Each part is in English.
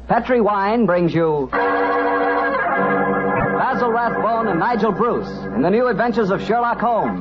Petri Wine brings you Basil Rathbone and Nigel Bruce in the new adventures of Sherlock Holmes.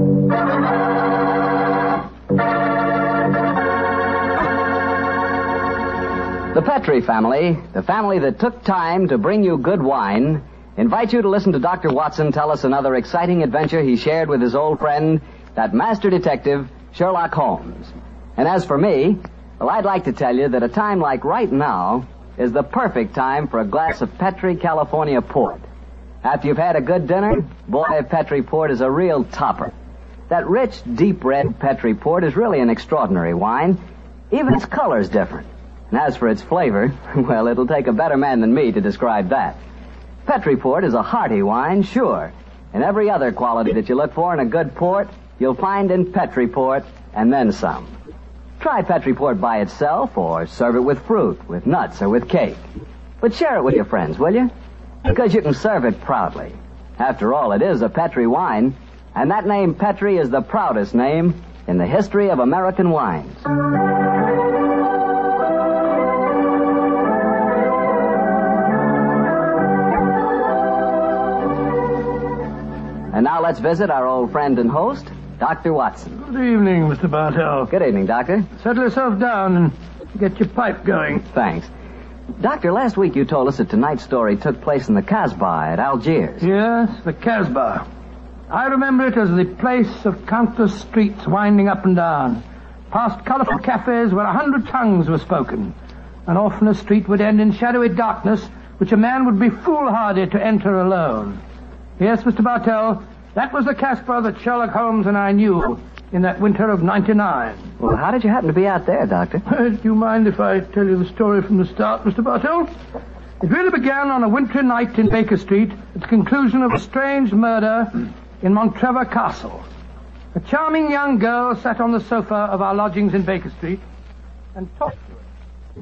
The Petri family, the family that took time to bring you good wine, invite you to listen to Dr. Watson tell us another exciting adventure he shared with his old friend, that master detective, Sherlock Holmes. And as for me, well, I'd like to tell you that a time like right now is the perfect time for a glass of Petri California Port. After you've had a good dinner, boy, Petri Port is a real topper. That rich, deep red Petri Port is really an extraordinary wine. Even its color's different. And as for its flavor, well, it'll take a better man than me to describe that. Petri Port is a hearty wine, sure. And every other quality that you look for in a good port, you'll find in Petri Port, and then some. Try Petri Port by itself, or serve it with fruit, with nuts, or with cake. But share it with your friends, will you? Because you can serve it proudly. After all, it is a Petri wine, and that name Petri is the proudest name in the history of American wines. And now let's visit our old friend and host, Dr. Watson. Good evening, Mr. Bartell. Good evening, Doctor. Settle yourself down and get your pipe going. Thanks. Doctor, last week you told us that tonight's story took place in the Casbah at Algiers. Yes, the Casbah. I remember it as the place of countless streets winding up and down, past colorful cafes where 100 tongues were spoken, and often a street would end in shadowy darkness which a man would be foolhardy to enter alone. Yes, Mr. Bartell, that was the Casbah that Sherlock Holmes and I knew in that winter of '99. Well, how did you happen to be out there, Doctor? Do you mind if I tell you the story from the start, Mr. Bartell? It really began on a wintry night in Baker Street at the conclusion of a strange murder in Montrevor Castle. A charming young girl sat on the sofa of our lodgings in Baker Street and talked to us.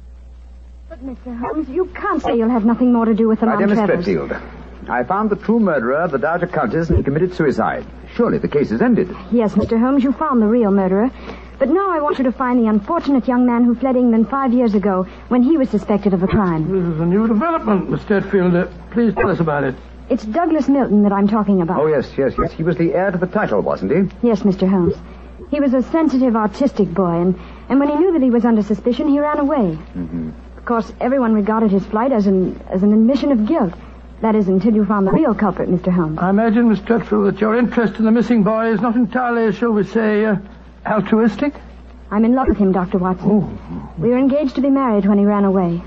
But, Mr. Holmes, you can't say you'll have nothing more to do with the My dear Miss Montrevors. Threadfield, I found the true murderer of the Dowager Countess and he committed suicide. Surely the case is ended. Yes, Mr. Holmes, you found the real murderer. But now I want you to find the unfortunate young man who fled England 5 years ago when he was suspected of a crime. This is a new development, Miss Threadfield. Please tell us about it. It's Douglas Milton that I'm talking about. Oh, yes. He was the heir to the title, wasn't he? Yes, Mr. Holmes. He was a sensitive, artistic boy, and when he knew that he was under suspicion, he ran away. Mm-hmm. Of course, everyone regarded his flight as an admission of guilt. That is, until you found the real culprit, Mr. Holmes. I imagine, Miss Threadfield, that your interest in the missing boy is not entirely, shall we say, altruistic? I'm in love with him, Dr. Watson. Oh. We were engaged to be married when he ran away.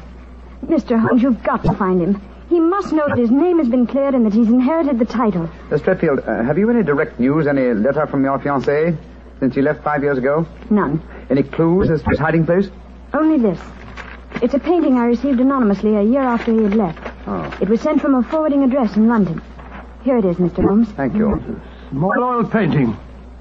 Mr. Holmes, you've got to find him. He must know that his name has been cleared and that he's inherited the title. Miss Threadfield, have you any direct news, any letter from your fiancé since he left 5 years ago? None. Any clues as to his hiding place? Only this. It's a painting I received anonymously a year after he had left. Oh. It was sent from a forwarding address in London. Here it is, Mr. Holmes. Thank you. Small oil painting.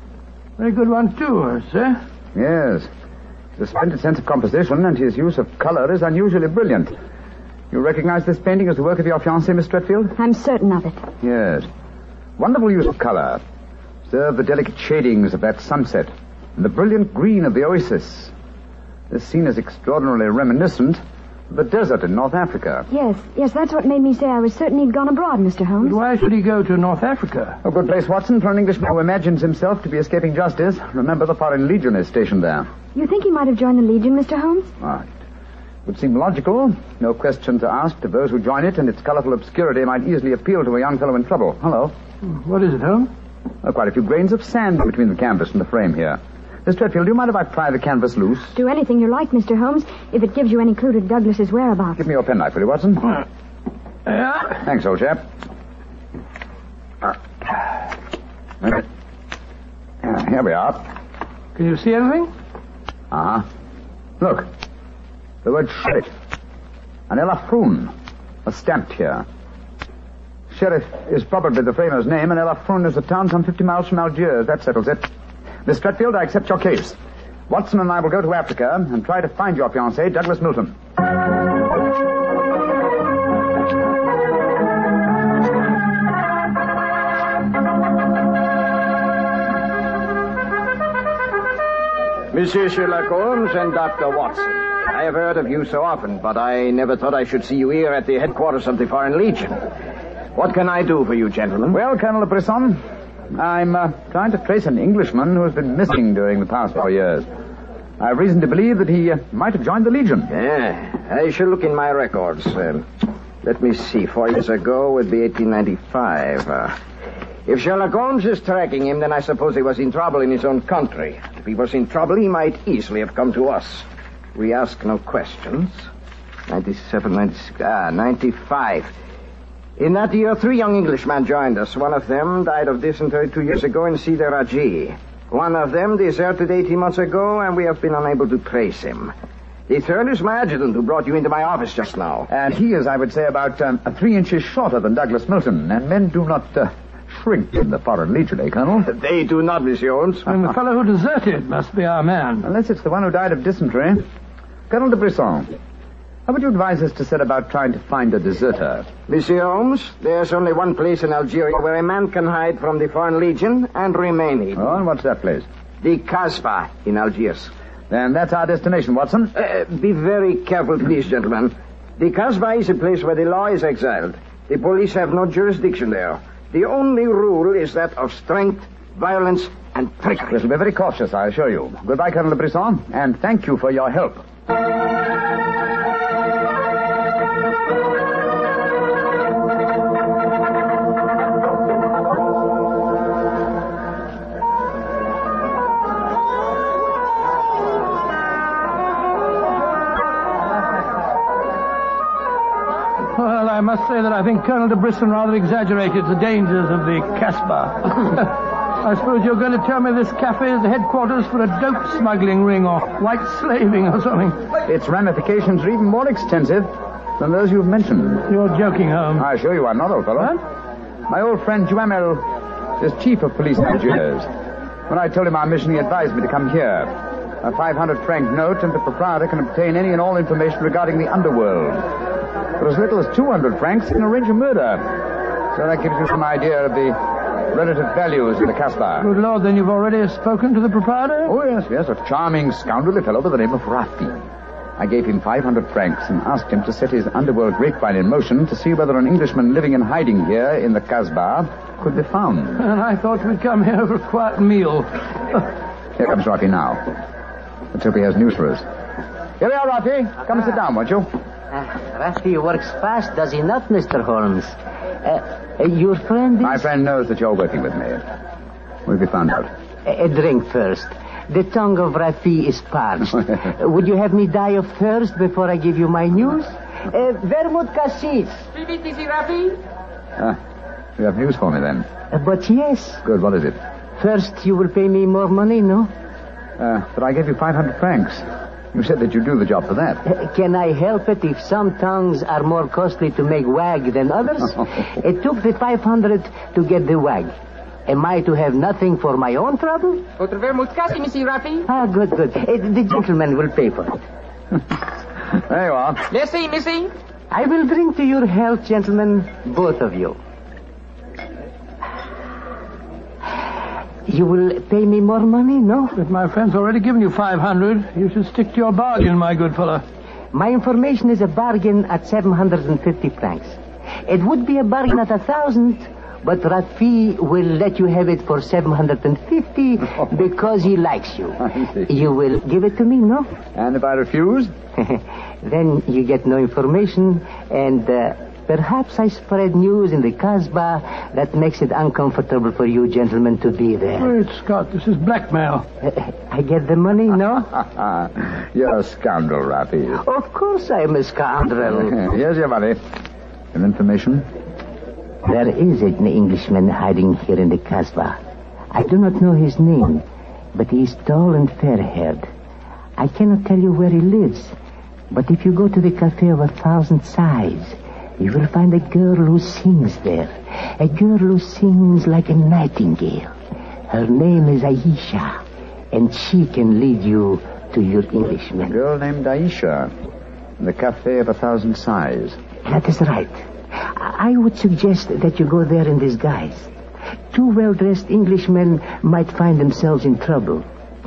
Very good one, too, sir. Yes. His splendid sense of composition and his use of color is unusually brilliant. You recognize this painting as the work of your fiancé, Miss Threadfield? I'm certain of it. Yes. Wonderful use of color. Observe the delicate shadings of that sunset and the brilliant green of the oasis. This scene is extraordinarily reminiscent of the desert in North Africa. Yes, that's what made me say I was certain he'd gone abroad, Mr. Holmes. But why should he go to North Africa? A good place, Watson, for an Englishman who imagines himself to be escaping justice. Remember, the Foreign Legion is stationed there. You think he might have joined the Legion, Mr. Holmes? Right. Would seem logical. No questions are asked of those who join it, and its colorful obscurity might easily appeal to a young fellow in trouble. Hello. What is it, Holmes? Quite a few grains of sand between the canvas and the frame here. Miss Threadfield, do you mind if I pry the canvas loose? Do anything you like, Mr. Holmes, if it gives you any clue to Douglas's whereabouts. Give me your penknife, will you, Watson? Yeah? Thanks, old chap. Here we are. Can you see anything? Uh-huh. Look. The word sheriff. And Ella Froon are stamped here. Sheriff is probably the framer's name, and Ella Froon is a town some 50 miles from Algiers. That settles it. Miss Threadfield, I accept your case. Watson and I will go to Africa and try to find your fiancé, Douglas Milton. Monsieur Sherlock Holmes and Dr. Watson, I have heard of you so often, but I never thought I should see you here at the headquarters of the Foreign Legion. What can I do for you, gentlemen? Well, Colonel Brisson, I'm trying to trace an Englishman who has been missing during the past 4 years. I have reason to believe that he might have joined the Legion. Yeah, I shall look in my records. Let me see. 4 years ago would be 1895. If Sherlock Holmes is tracking him, then I suppose he was in trouble in his own country. If he was in trouble, he might easily have come to us. We ask no questions. 97, 96, 95. In that year, 3 young Englishmen joined us. One of them died of dysentery 2 years ago in Cedar Raji. One of them deserted 18 months ago, and we have been unable to trace him. The third is my adjutant, who brought you into my office just now. And he is, I would say, about 3 inches shorter than Douglas Milton. And men do not shrink in the Foreign Legion, eh, Colonel? They do not, Monsieur Holmes. And the fellow who deserted must be our man. Unless it's the one who died of dysentery. Colonel de Brisson, how would you advise us to set about trying to find a deserter? Monsieur Holmes, there's only one place in Algeria where a man can hide from the Foreign Legion and remain hidden. Oh, and what's that place? The Kasbah in Algiers. Then that's our destination, Watson. Be very careful, please, gentlemen. The Kasbah is a place where the law is exiled. The police have no jurisdiction there. The only rule is that of strength, violence, and trickery. We shall be very cautious, I assure you. Goodbye, Colonel de Brisson, and thank you for your help. Well, I must say that I think Colonel de Brisson rather exaggerated the dangers of the Casbah. I suppose you're going to tell me this cafe is the headquarters for a dope smuggling ring or white slaving or something. Its ramifications are even more extensive than those you've mentioned. You're joking, Holmes. I assure you I'm not, old fellow. What? My old friend Duhamel is chief of police in Algiers. When I told him our mission, he advised me to come here. A 500-franc note, and the proprietor can obtain any and all information regarding the underworld. For as little as 200 francs, he can arrange a murder. So that gives you some idea of the relative values of the Casbah. Good Lord, then you've already spoken to the proprietor? Oh, yes, a charming scoundrelly fellow by the name of Rafi. I gave him 500 francs and asked him to set his underworld grapevine in motion to see whether an Englishman living in hiding here in the Casbah could be found. And I thought we'd come here for a quiet meal. Here comes Rafi now. Let's hope he has news for us. Here we are, Rafi. Come and sit down, won't you? Rafi works fast, does he not, Mr. Holmes? Your friend is... My friend knows that you're working with me. We'll be found out. A drink first. The tongue of Rafi is parched. Would you have me die of thirst before I give you my news? Vermouth cassis. You have news for me, then? But yes. Good, what is it? First, you will pay me more money, no? But I gave you 500 francs. You said that you'd do the job for that. Can I help it if some tongues are more costly to make wag than others? It took the 500 to get the wag. Am I to have nothing for my own trouble? Votre vermouth cassis, Monsieur Rafi. Ah, good. The gentleman will pay for it. There you are. Merci, Missy. I will drink to your health, gentlemen, both of you. You will pay me more money, no? But my friend's already given you 500. You should stick to your bargain, my good fellow. My information is a bargain at 750 francs. It would be a bargain at 1,000, but Rafi will let you have it for 750 because he likes you. You will give it to me, no? And if I refuse? Then you get no information, and perhaps I spread news in the Casbah that makes it uncomfortable for you gentlemen to be there. Wait, Scott, this is blackmail. I get the money, no? You're a scoundrel, Rafi. Of course I am a scoundrel. Here's your money. And information? There is an Englishman hiding here in the Casbah. I do not know his name, but he is tall and fair-haired. I cannot tell you where he lives, but if you go to the Cafe of 1,000 Sighs, you will find a girl who sings there. A girl who sings like a nightingale. Her name is Aisha, and she can lead you to your Englishman. A girl named Aisha, in the Cafe of 1,000 Sighs. That is right. I would suggest that you go there in disguise. Two well-dressed Englishmen might find themselves in trouble.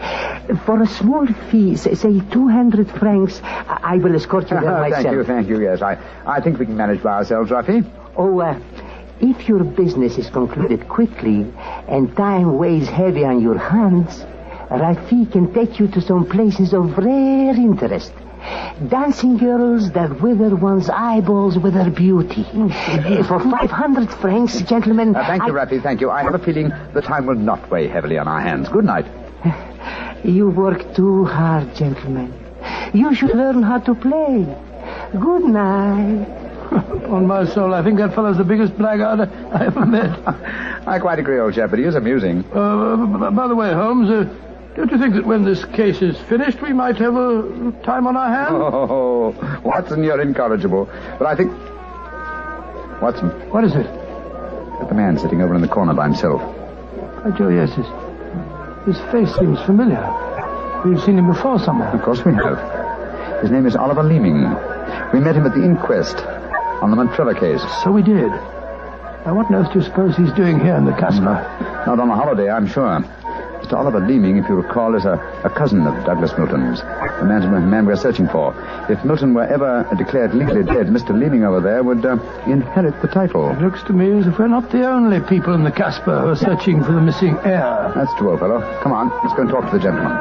For a small fee, say 200 francs, I will escort you there myself. Thank you, yes. I think we can manage by ourselves, Rafi. If your business is concluded quickly and time weighs heavy on your hands, Rafi can take you to some places of rare interest. Dancing girls that wither one's eyeballs with their beauty. For 500 francs, gentlemen... thank you, Rafi, thank you. I have a feeling the time will not weigh heavily on our hands. Good night. You work too hard, gentlemen. You should learn how to play. Good night. On my soul, I think that fellow's the biggest blackguard I ever met. I quite agree, old chap, but he is amusing. By the way, Holmes, don't you think that when this case is finished, we might have a time on our hands? Oh, Watson, you're incorrigible. But I think... Watson. What is it? Look at the man sitting over in the corner by himself. By Joe, yes, his face seems familiar. We've seen him before somewhere. Of course we have. His name is Oliver Leeming. We met him at the inquest on the Montrevor case. So we did. Now, what on earth do you suppose he's doing here in the Casbah? Not on a holiday, I'm sure. Mr. Oliver Leeming, if you recall, is a cousin of Douglas Milton's, the man we're searching for. If Milton were ever declared legally dead, Mr. Leeming over there would inherit the title. It looks to me as if we're not the only people in the Casbah who are searching for the missing heir. That's true, old fellow. Come on, let's go and talk to the gentleman.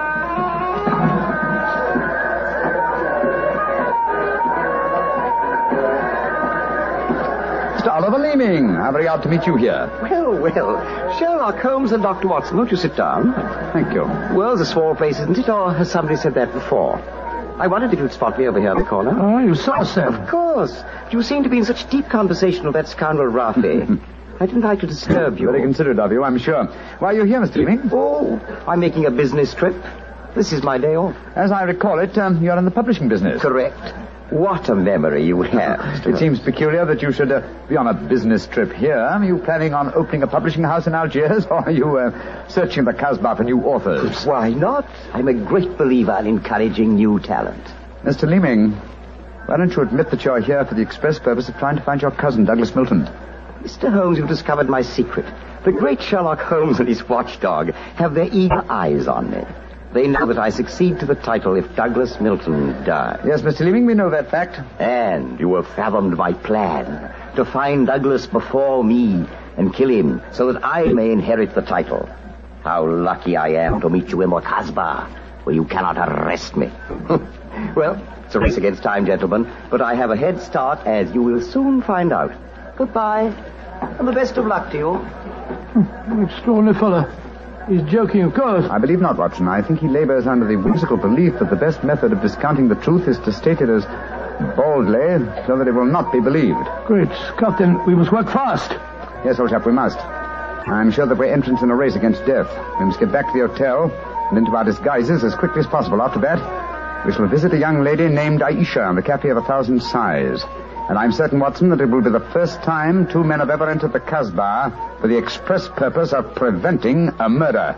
Mr. Oliver Leeming, how very odd to meet you here. Well, Sherlock Holmes and Dr. Watson, won't you sit down? Thank you. Well, it's a small place, isn't it? Or has somebody said that before? I wondered if you'd spot me over here in the corner. Oh, you saw us then. Of course. You seem to be in such deep conversation with that scoundrel Rafi. I didn't like to disturb you. Very considerate of you, I'm sure. Why are you here, Mr. Leeming? Oh, I'm making a business trip. This is my day off. As I recall it, you're in the publishing business. Correct. What a memory you have. It seems peculiar that you should be on a business trip here. Are you planning on opening a publishing house in Algiers, or are you searching the Casbah for new authors? Why not? I'm a great believer in encouraging new talent. Mr. Leeming, why don't you admit that you're here for the express purpose of trying to find your cousin, Douglas Milton? Mr. Holmes, you've discovered my secret. The great Sherlock Holmes and his watchdog have their eager eyes on me. They know that I succeed to the title if Douglas Milton dies. Yes, Mr. Leeming, we know that fact. And you have fathomed my plan to find Douglas before me and kill him so that I may inherit the title. How lucky I am to meet you in the Casbah, where you cannot arrest me. Well, it's a race against time, gentlemen, but I have a head start, as you will soon find out. Goodbye, and the best of luck to you. Extraordinary fellow. He's joking, of course. I believe not, Watson. I think he labors under the whimsical belief that the best method of discounting the truth is to state it as boldly so that it will not be believed. Great Scott, then we must work fast. Yes, old chap, we must. I'm sure that we're entrants in a race against death. We must get back to the hotel and into our disguises as quickly as possible. After that, we shall visit a young lady named Aisha in the Cafe of 1,000 Sighs. And I'm certain, Watson, that it will be the first time two men have ever entered the Casbah for the express purpose of preventing a murder.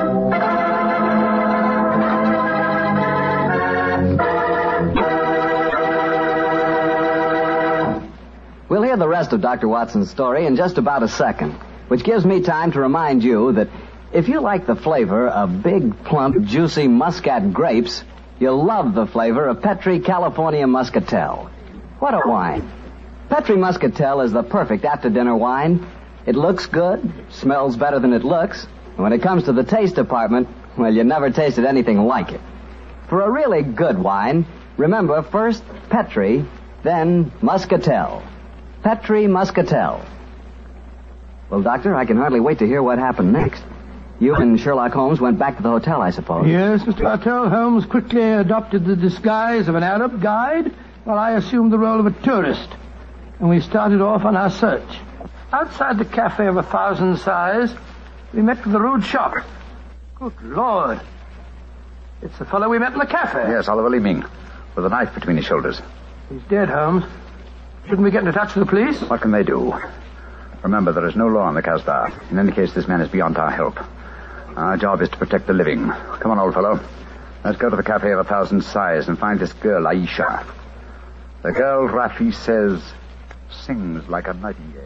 We'll hear the rest of Dr. Watson's story in just about a second, which gives me time to remind you that if you like the flavor of big, plump, juicy Muscat grapes, you'll love the flavor of Petri California Muscatel. What a wine. Petri Muscatel is the perfect after-dinner wine. It looks good, smells better than it looks, and when it comes to the taste department, well, you never tasted anything like it. For a really good wine, remember first Petri, then Muscatel. Petri Muscatel. Well, Doctor, I can hardly wait to hear what happened next. You and Sherlock Holmes went back to the hotel, I suppose. Yes, Mr. Bartell. Holmes quickly adopted the disguise of an Arab guide, while I assumed the role of a tourist, and we started off on our search. Outside the Cafe of 1,000 Sighs, we met with the rude shock. Good Lord. It's the fellow we met in the cafe. Yes, Oliver Leeming, with a knife between his shoulders. He's dead, Holmes. Shouldn't we get into touch with the police? What can they do? Remember, there is no law in the Casbah. In any case, this man is beyond our help. Our job is to protect the living. Come on, old fellow. Let's go to the Cafe of 1,000 Sighs and find this girl, Aisha. The girl, Rafi says, sings like a nightingale.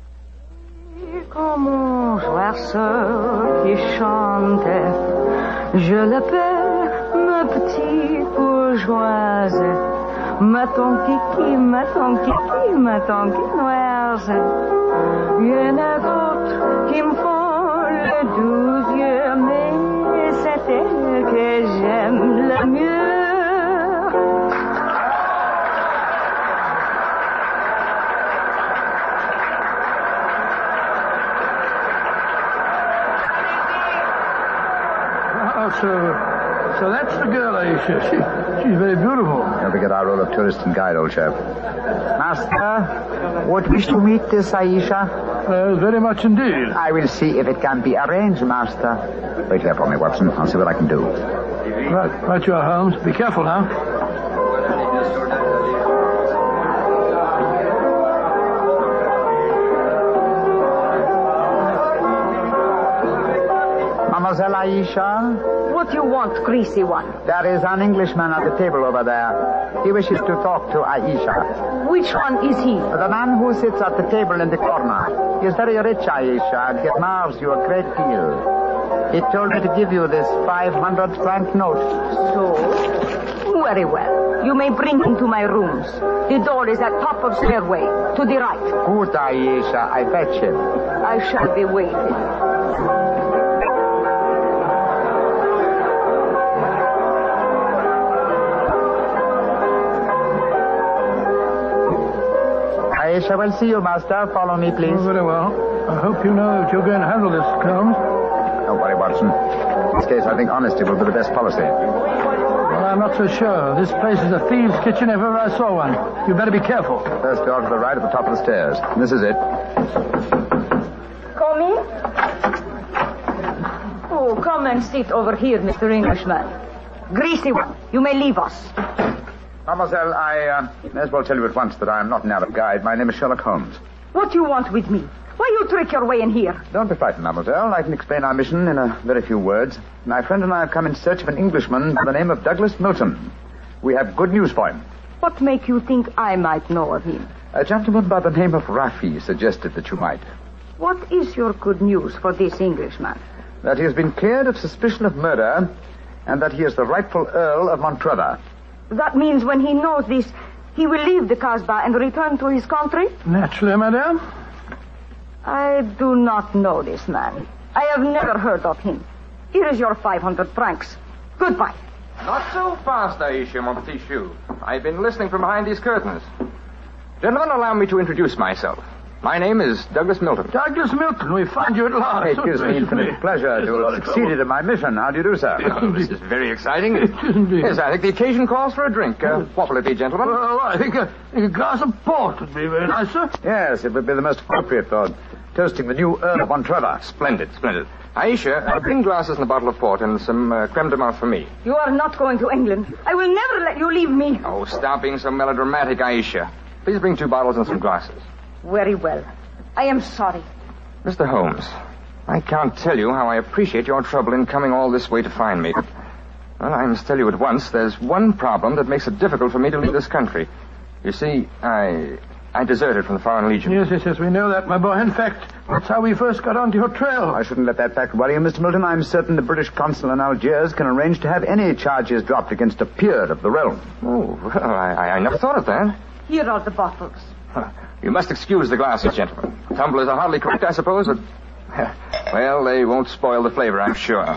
Como un oiseau qui chante Je l'appelle ma petite bourgeoise, ma tonkiki, ma tonkiki, ma tonkinoise. Il y en a d'autres qui me font le doux yeux, mais c'est elle que j'aime le mieux. So that's the girl, Aisha. She's very beautiful. Don't forget our role of tourist and guide, old chap. Master, would wish to meet this Aisha? Very much indeed. I will see if it can be arranged, Master. Wait here for me, Watson. I'll see what I can do. Right you are, Holmes. Be careful now. Mademoiselle Aisha? What do you want, greasy one? There is an Englishman at the table over there. He wishes to talk to Aisha. Which one is he? The man who sits at the table in the corner. He is very rich, Aisha, and he admires you a great deal. He told me to give you this 500-franc note. So? Very well. You may bring him to my rooms. The door is at top of stairway, to the right. Good, Aisha. I fetch him. I shall be waiting. Aisha will see you, Master. Follow me, please. Oh, very well. I hope you know that you're going to handle this, Holmes. Don't worry, Watson. In this case, I think honesty will be the best policy. Well, I'm not so sure. This place is a thieves' kitchen if ever I saw one. You better be careful. First door to the right at the top of the stairs. This is it. Come in. Oh, come and sit over here, Mr. Englishman. Greasy one, you may leave us. Mademoiselle, I may as well tell you at once that I am not an Arab guide. My name is Sherlock Holmes. What do you want with me? Why you trick your way in here? Don't be frightened, mademoiselle. I can explain our mission in a very few words. My friend and I have come in search of an Englishman by the name of Douglas Milton. We have good news for him. What make you think I might know of him? A gentleman by the name of Rafi suggested that you might. What is your good news for this Englishman? That he has been cleared of suspicion of murder and that he is the rightful Earl of Montrevor. That means when he knows this, he will leave the Kasbah and return to his country? Naturally, madame. I do not know this man. I have never heard of him. Here is your 500 francs. Goodbye. Not so fast, Aisha, mon petit chou. I've been listening from behind these curtains. Gentlemen, allow me to introduce myself. My name is Douglas Milton. Douglas Milton, we find you at last. It gives me infinite pleasure to have succeeded in my mission. How do you do, sir? Oh, this is very exciting. Yes, I think the occasion calls for a drink. What will it be, gentlemen? Well, I think a glass of port would be very nice, sir. Yes, it would be the most appropriate for toasting the new Earl of Montrevor. Splendid. Aisha, bring glasses and a bottle of port and some creme de menthe for me. You are not going to England. I will never let you leave me. Oh, stop being so melodramatic, Aisha. Please bring 2 bottles and some glasses. Very well. I am sorry. Mr. Holmes, I can't tell you how I appreciate your trouble in coming all this way to find me. But, well, I must tell you at once, there's one problem that makes it difficult for me to leave this country. You see, I deserted from the Foreign Legion. Yes, we know that, my boy. In fact, that's how we first got onto your trail. I shouldn't let that fact worry you, Mr. Milton. I'm certain the British consul in Algiers can arrange to have any charges dropped against a peer of the realm. Oh, well, I never thought of that. Here are the bottles. You must excuse the glasses, gentlemen. Tumblers are hardly correct, I suppose, but... Well, they won't spoil the flavor, I'm sure.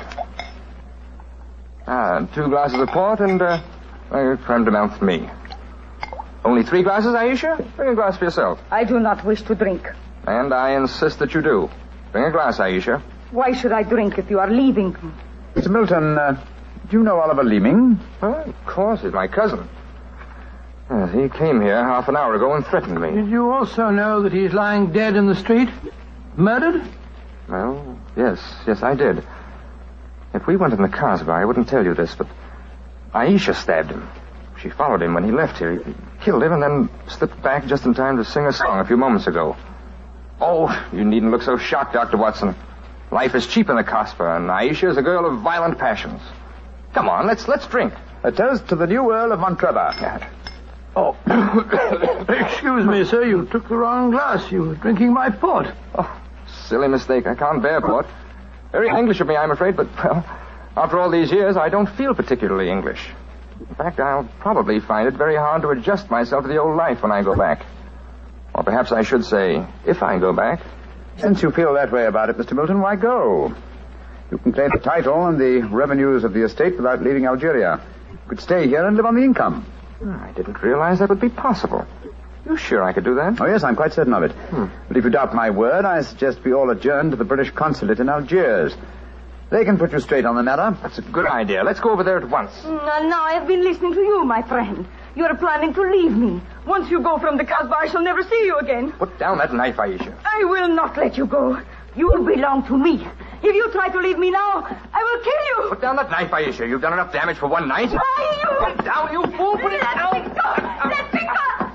2 glasses of port and creme de menthe for me. Only 3 glasses, Aisha? Bring a glass for yourself. I do not wish to drink. And I insist that you do. Bring a glass, Aisha. Why should I drink if you are leaving? Mr. Milton, do you know Oliver Leeming? Well, of course, he's my cousin. Yes, he came here half an hour ago and threatened me. Did you also know that he's lying dead in the street? Murdered? Well, yes, I did. If we went in the Kasbah, I wouldn't tell you this, but Aisha stabbed him. She followed him when he left here. He killed him and then slipped back just in time to sing a song a few moments ago. Oh, you needn't look so shocked, Dr. Watson. Life is cheap in the Kasbah, and Aisha is a girl of violent passions. Come on, let's drink. A toast to the new Earl of Montrevor. Yeah. Oh, excuse me, sir. You took the wrong glass. You were drinking my port. Oh, silly mistake. I can't bear port. Very English of me, I'm afraid, but, well, After all these years, I don't feel particularly English. In fact, I'll probably find it very hard to adjust myself to the old life when I go back. Or perhaps I should say, if I go back. Since you feel that way about it, Mr. Milton, why go? You can claim the title and the revenues of the estate without leaving Algeria. You could stay here and live on the income. I didn't realize that would be possible. You sure I could do that? Oh, yes, I'm quite certain of it. But if you doubt my word, I suggest we all adjourn to the British consulate in Algiers. They can put you straight on the matter. That's a good idea. Let's go over there at once. Now, I've been listening to you, my friend. You're planning to leave me. Once you go from the Kasbah, I shall never see you again. Put down that knife, Aisha. I will not let you go. You belong to me. If you try to leave me now, I will kill you. Put down that knife, Aisha. You've done enough damage for one night. Why, Put it down, you fool. Put it down. Let me go. Let me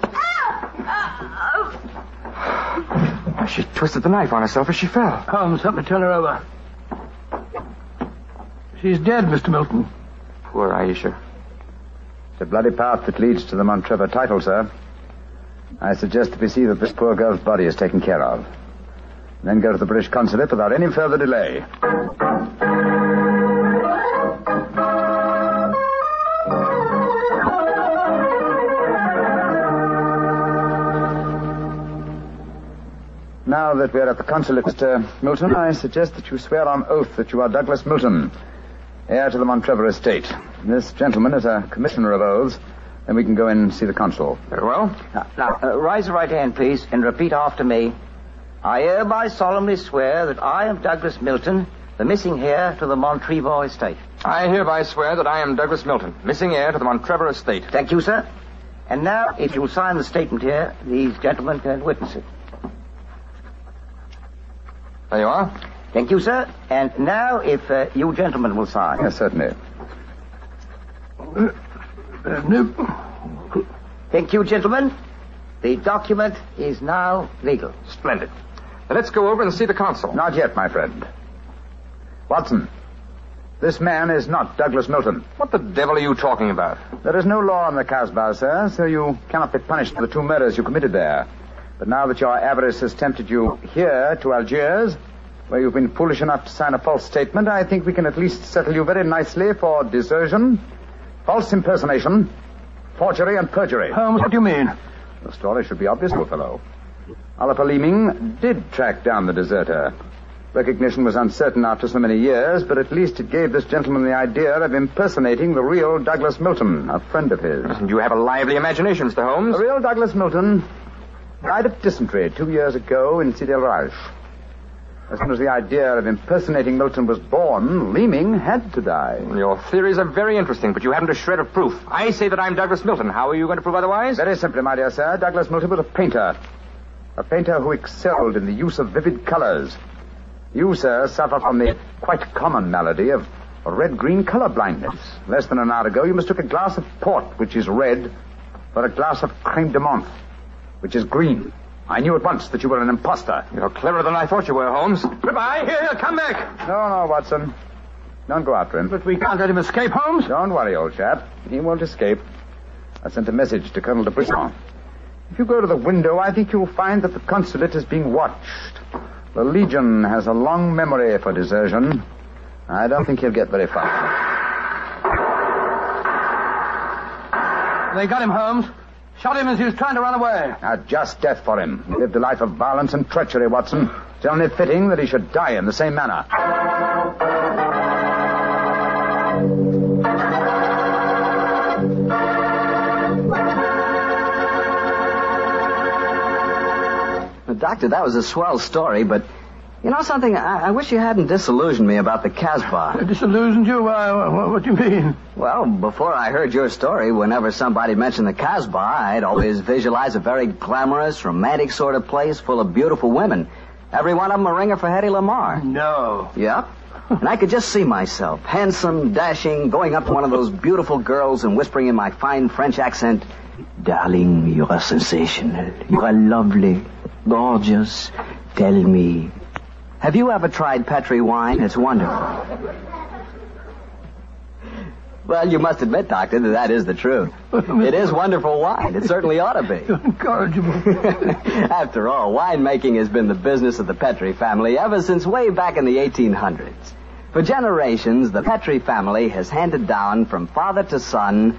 go. She twisted the knife on herself as she fell. Holmes, help me turn her over. She's dead, Mr. Milton. Poor Aisha. The bloody path that leads to the Montrevor title, sir. I suggest that we see that this poor girl's body is taken care of. Then go to the British consulate without any further delay. Now that we're at the consulate, Mr. Milton, I suggest that you swear on oath that you are Douglas Milton, heir to the Montrevor estate. This gentleman is a commissioner of oaths. Then we can go in and see the consul. Very well. Now, raise your right hand, please, and repeat after me. I hereby solemnly swear that I am Douglas Milton, the missing heir to the Montrevor estate. I hereby swear that I am Douglas Milton, missing heir to the Montrevor estate. Thank you, sir. And now, if you'll sign the statement here, these gentlemen can witness it. There you are. Thank you, sir. And now, if you gentlemen will sign. Yes, certainly. Thank you, gentlemen. The document is now legal. Splendid. Now let's go over and see the consul. Not yet, my friend. Watson, this man is not Douglas Milton. What the devil are you talking about? There is no law in the Kasbah, sir, so you cannot be punished for the two murders you committed there. But now that your avarice has tempted you here to Algiers, where you've been foolish enough to sign a false statement, I think we can at least settle you very nicely for desertion, false impersonation, forgery, and perjury. Holmes, what do you mean? The story should be obvious, old fellow. Oliver Leeming did track down the deserter. Recognition was uncertain after so many years, but at least it gave this gentleman the idea of impersonating the real Douglas Milton, a friend of his. You have a lively imagination, Mr. Holmes. The real Douglas Milton died of dysentery 2 years ago in Sidi El Raj. As soon as the idea of impersonating Milton was born, Leeming had to die. Your theories are very interesting, but you haven't a shred of proof. I say that I'm Douglas Milton. How are you going to prove otherwise? Very simply, my dear sir. Douglas Milton was a painter. A painter who excelled in the use of vivid colors. You, sir, suffer from the quite common malady of red-green color blindness. Less than an hour ago, you mistook a glass of port, which is red, for a glass of creme de menthe, which is green. I knew at once that you were an imposter. You're cleverer than I thought you were, Holmes. Goodbye. Here, come back. No, Watson. Don't go after him. But we can't let him escape, Holmes. Don't worry, old chap. He won't escape. I sent a message to Colonel de Brisson. If you go to the window, I think you'll find that the consulate is being watched. The Legion has a long memory for desertion. I don't think he'll get very far. They got him, Holmes. Shot him as he was trying to run away. A just death for him. He lived a life of violence and treachery, Watson. It's only fitting that he should die in the same manner. Doctor, that was a swell story, but you know something? I wish you hadn't disillusioned me about the Kasbah. Disillusioned you? What do you mean? Well, before I heard your story, whenever somebody mentioned the Kasbah, I'd always visualize a very glamorous, romantic sort of place full of beautiful women. Every one of them a ringer for Hedy Lamarr. No. Yep. And I could just see myself, handsome, dashing, going up to one of those beautiful girls and whispering in my fine French accent, "Darling, you are sensational. You are lovely, gorgeous. Tell me, have you ever tried Petri wine? It's wonderful." Well, you must admit, Doctor, that is the truth. It is wonderful wine. It certainly ought to be. Incorrigible. After all, winemaking has been the business of the Petri family ever since way back in the 1800s. For generations, the Petri family has handed down from father to son,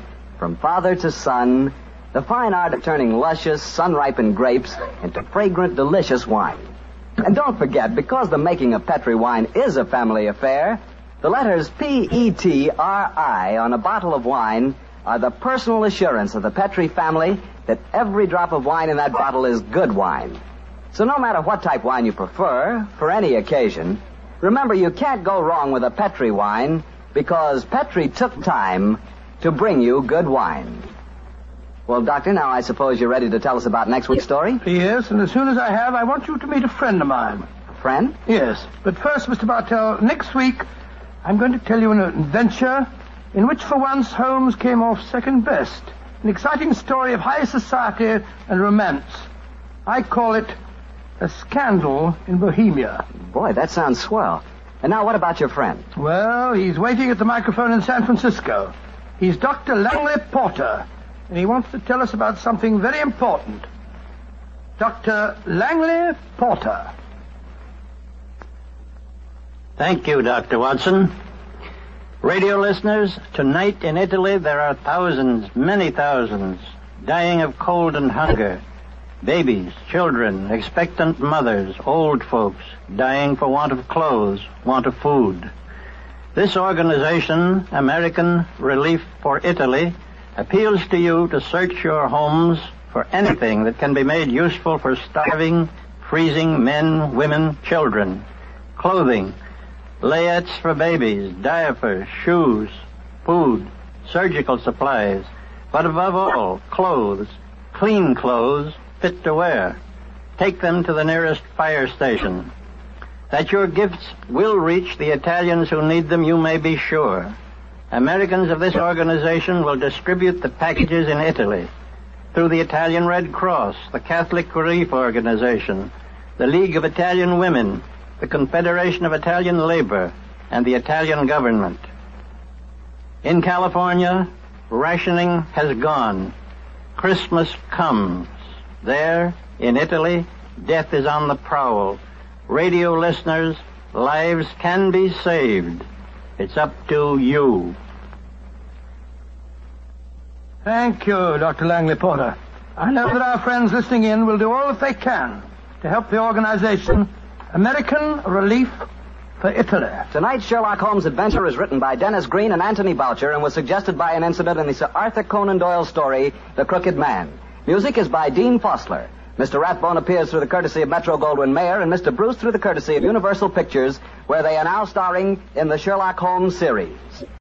the fine art of turning luscious, sun-ripened grapes into fragrant, delicious wine. And don't forget, because the making of Petri wine is a family affair, the letters P-E-T-R-I on a bottle of wine are the personal assurance of the Petri family that every drop of wine in that bottle is good wine. So no matter what type wine you prefer, for any occasion, remember you can't go wrong with a Petri wine because Petri took time to bring you good wine. Well, Doctor, now I suppose you're ready to tell us about next week's story? Yes, and as soon as I have, I want you to meet a friend of mine. A friend? Yes, but first, Mr. Bartell, next week I'm going to tell you an adventure in which for once Holmes came off second best. An exciting story of high society and romance. I call it A Scandal in Bohemia. Boy, that sounds swell. And now what about your friend? Well, he's waiting at the microphone in San Francisco. He's Dr. Langley Porter, and he wants to tell us about something very important. Dr. Langley Porter. Thank you, Dr. Watson. Radio listeners, tonight in Italy there are thousands, many thousands, dying of cold and hunger. Babies, children, expectant mothers, old folks, dying for want of clothes, want of food. This organization, American Relief for Italy, appeals to you to search your homes for anything that can be made useful for starving, freezing men, women, children. Clothing, layettes for babies, diapers, shoes, food, surgical supplies, but above all, clothes, clean clothes, fit to wear. Take them to the nearest fire station. That your gifts will reach the Italians who need them, you may be sure. Americans of this organization will distribute the packages in Italy through the Italian Red Cross, the Catholic Relief Organization, the League of Italian Women, the Confederation of Italian Labor, and the Italian government. In California, rationing has gone. Christmas comes. There, in Italy, death is on the prowl. Radio listeners, lives can be saved. It's up to you. Thank you, Dr. Langley Porter. I know that our friends listening in will do all that they can to help the organization American Relief for Italy. Tonight's Sherlock Holmes adventure is written by Dennis Green and Anthony Boucher and was suggested by an incident in the Sir Arthur Conan Doyle story, The Crooked Man. Music is by Dean Fosler. Mr. Rathbone appears through the courtesy of Metro-Goldwyn-Mayer and Mr. Bruce through the courtesy of Universal Pictures, where they are now starring in the Sherlock Holmes series.